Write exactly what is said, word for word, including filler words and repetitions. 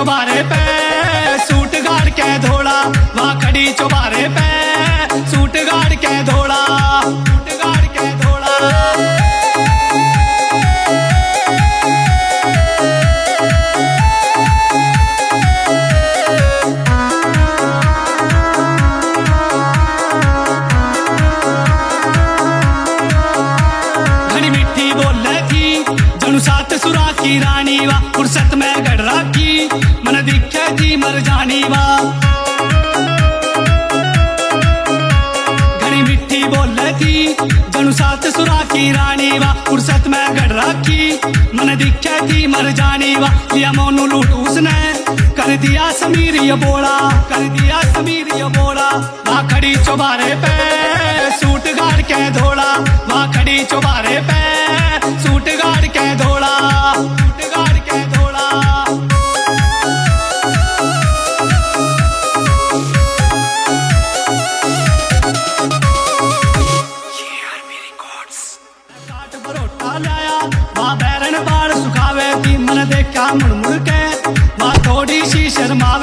चौबारे पे सूट गाड़ के धोला, वहाँ खड़ी चौबारे पे सूट गाड़ के धोला, सूट गाड़ के धोला। घड़ी मिठी बोले थी जनु सात सुरा की रानी वा, फुर्सत में गढ़ राखी मन दिखे जी मर जानी वा। घड़ी मिठी बोले थी जनु सात सुरा की रानी वा, फुर्सत में गढ़ राखी मन दिखे जी मर जानी वा। लिया मोनू लूट उसने कर दिया समीर ये बोला, कर दिया समीर ये बोला। वहाँ खड़ी चौबारे पे सूट गाड़ के धोला, वहाँ खड़ी चौबारे पे सूट गाड़ के धोला, सूट गाड़ के धोला। काट बरोटा लाया वहाँ बैरन बाड़ सुखावे थी, मन देखा मुड़ मुड़ के वहाँ थोड़ी सी शर्मावे।